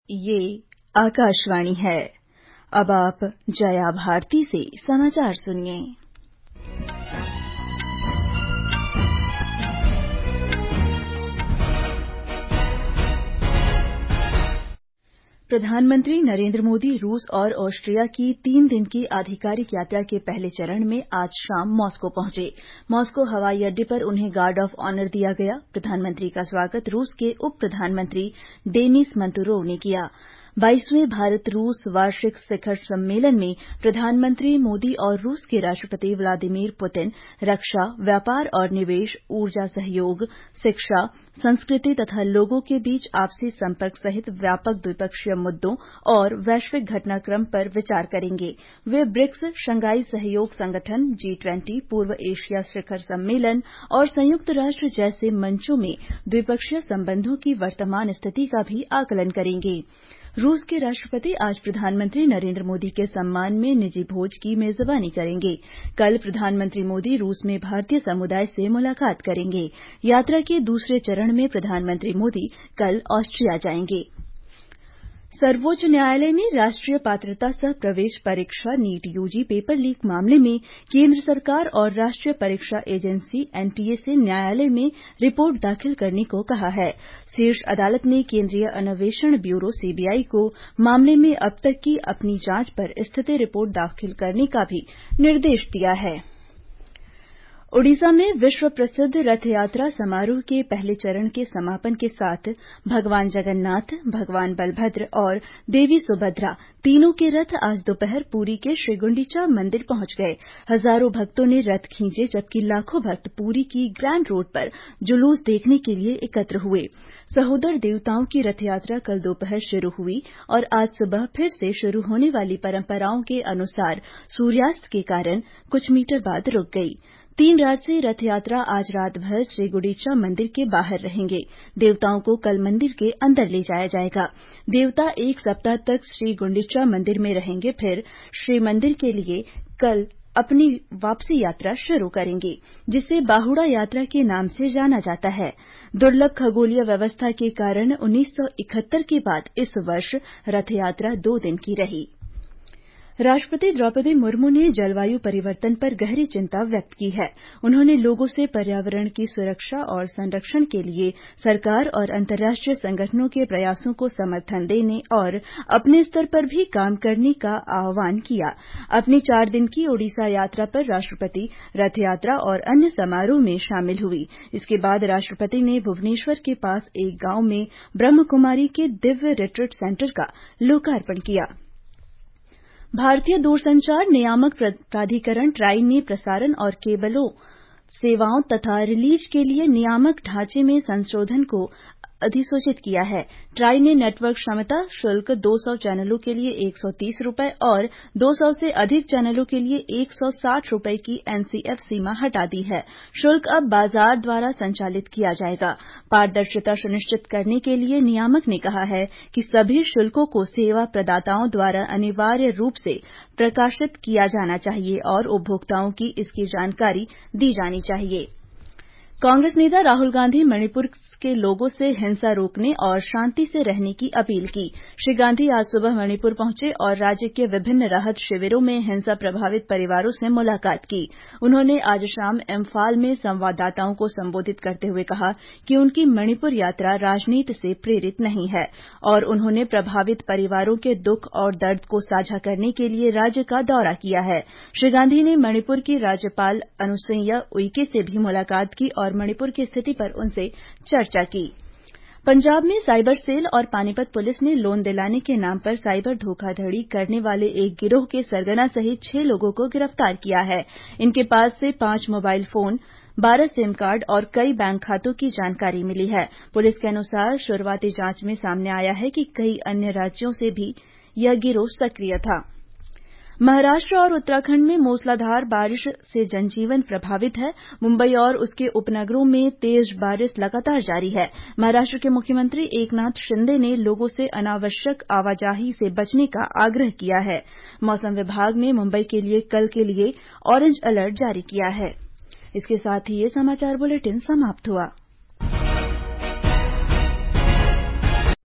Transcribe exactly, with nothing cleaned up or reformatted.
ये आकाशवाणी है। अब आप जया भारती से समाचार सुनिए। प्रधानमंत्री नरेंद्र मोदी रूस और ऑस्ट्रिया की तीन दिन की आधिकारिक यात्रा के पहले चरण में आज शाम मॉस्को पहुंचे। मॉस्को हवाई अड्डे पर उन्हें गार्ड ऑफ ऑनर दिया गया। प्रधानमंत्री का स्वागत रूस के उप प्रधानमंत्री डेनिस मंतुरोव ने किया। बाईसवें भारत रूस वार्षिक शिखर सम्मेलन में प्रधानमंत्री मोदी और रूस के राष्ट्रपति व्लादिमीर पुतिन रक्षा, व्यापार और निवेश, ऊर्जा सहयोग, शिक्षा, संस्कृति तथा लोगों के बीच आपसी संपर्क सहित व्यापक द्विपक्षीय मुद्दों और वैश्विक घटनाक्रम पर विचार करेंगे। वे ब्रिक्स, शंघाई सहयोग संगठन, जी ट्वेंटी, पूर्व एशिया शिखर सम्मेलन और संयुक्त राष्ट्र जैसे मंचों में द्विपक्षीय संबंधों की वर्तमान स्थिति का भी आकलन करेंगे। रूस के राष्ट्रपति आज प्रधानमंत्री नरेंद्र मोदी के सम्मान में निजी भोज की मेजबानी करेंगे। कल प्रधानमंत्री मोदी रूस में भारतीय समुदाय से मुलाकात करेंगे। यात्रा के दूसरे चरण में प्रधानमंत्री मोदी कल ऑस्ट्रिया जाएंगे। सर्वोच्च न्यायालय ने राष्ट्रीय पात्रता सह प्रवेश परीक्षा नीट यूजी पेपर लीक मामले में केंद्र सरकार और राष्ट्रीय परीक्षा एजेंसी एनटीए से न्यायालय में रिपोर्ट दाखिल करने को कहा है। शीर्ष अदालत ने केंद्रीय अन्वेषण ब्यूरो सीबीआई को मामले में अब तक की अपनी जांच पर स्थिति रिपोर्ट दाखिल करने का भी निर्देश दिया है। ओडिशा में विश्व प्रसिद्ध रथ यात्रा समारोह के पहले चरण के समापन के साथ भगवान जगन्नाथ, भगवान बलभद्र और देवी सुभद्रा तीनों के रथ आज दोपहर पुरी के श्रीगुंडीचा मंदिर पहुंच गए। हजारों भक्तों ने रथ खींचे, जबकि लाखों भक्त पुरी की ग्रैंड रोड पर जुलूस देखने के लिए एकत्र हुए। सहोदर देवताओं की रथ यात्रा कल दोपहर शुरू हुई और आज सुबह फिर से शुरू होने वाली परंपराओं के अनुसार सूर्यास्त के कारण कुछ मीटर बाद रुक गई। तीन रात से रथ यात्रा आज रात भर श्री गुंडीचा मंदिर के बाहर रहेंगे। देवताओं को कल मंदिर के अंदर ले जाया जाएगा। देवता एक सप्ताह तक श्री गुंडीचा मंदिर में रहेंगे, फिर श्री मंदिर के लिए कल अपनी वापसी यात्रा शुरू करेंगे, जिसे बाहुड़ा यात्रा के नाम से जाना जाता है। दुर्लभ खगोलीय व्यवस्था के कारण उन्नीस सौ इकहत्तर के बाद इस वर्ष रथ यात्रा दो दिन की रही। राष्ट्रपति द्रौपदी मुर्मू ने जलवायु परिवर्तन पर गहरी चिंता व्यक्त की है। उन्होंने लोगों से पर्यावरण की सुरक्षा और संरक्षण के लिए सरकार और अंतर्राष्ट्रीय संगठनों के प्रयासों को समर्थन देने और अपने स्तर पर भी काम करने का आह्वान किया। अपनी चार दिन की ओडिशा यात्रा पर राष्ट्रपति रथ यात्रा और अन्य समारोह में शामिल हुई। इसके बाद राष्ट्रपति ने भुवनेश्वर के पास एक गांव में ब्रह्मकुमारी के दिव्य रिट्रीट सेंटर का लोकार्पण किया। भारतीय दूरसंचार नियामक प्राधिकरण ट्राई ने प्रसारण और केबलों सेवाओं तथा रिलीज के लिए नियामक ढांचे में संशोधन को अधिसूचित किया है। ट्राई ने नेटवर्क क्षमता शुल्क दो सौ चैनलों के लिए एक सौ तीस रुपये और दो सौ से अधिक चैनलों के लिए एक सौ साठ रुपये की एनसीएफ सीमा हटा दी है। शुल्क अब बाजार द्वारा संचालित किया जाएगा। पारदर्शिता सुनिश्चित करने के लिए नियामक ने कहा है कि सभी शुल्कों को सेवा प्रदाताओं द्वारा अनिवार्य रूप से प्रकाशित किया जाना चाहिए और उपभोक्ताओं की इसकी जानकारी दी जानी चाहिए। कांग्रेस नेता राहुल गांधी मणिपुर के लोगों से हिंसा रोकने और शांति से रहने की अपील की। श्री गांधी आज सुबह मणिपुर पहुंचे और राज्य के विभिन्न राहत शिविरों में हिंसा प्रभावित परिवारों से मुलाकात की। उन्होंने आज शाम इम्फाल में संवाददाताओं को संबोधित करते हुए कहा कि उनकी मणिपुर यात्रा राजनीति से प्रेरित नहीं है और उन्होंने प्रभावित परिवारों के दुख और दर्द को साझा करने के लिए राज्य का दौरा किया है। श्री गांधी ने मणिपुर की राज्यपाल अनुसुईया उइके से भी मुलाकात की और मणिपुर की स्थिति पर उनसे चर्चा की। पंजाब में साइबर सेल और पानीपत पुलिस ने लोन दिलाने के नाम पर साइबर धोखाधड़ी करने वाले एक गिरोह के सरगना सहित छह लोगों को गिरफ्तार किया है। इनके पास से पांच मोबाइल फोन, बारह सिम कार्ड और कई बैंक खातों की जानकारी मिली है। पुलिस के अनुसार शुरुआती जांच में सामने आया है कि कई अन्य राज्यों से भी यह गिरोह सक्रिय था। महाराष्ट्र और उत्तराखंड में मूसलाधार बारिश से जनजीवन प्रभावित है। मुंबई और उसके उपनगरों में तेज बारिश लगातार जारी है। महाराष्ट्र के मुख्यमंत्री एकनाथ शिंदे ने लोगों से अनावश्यक आवाजाही से बचने का आग्रह किया है। मौसम विभाग ने मुंबई के लिए कल के लिए ऑरेंज अलर्ट जारी किया है। इसके साथ ही ये समाचार बुलेटिन समाप्त हुआ।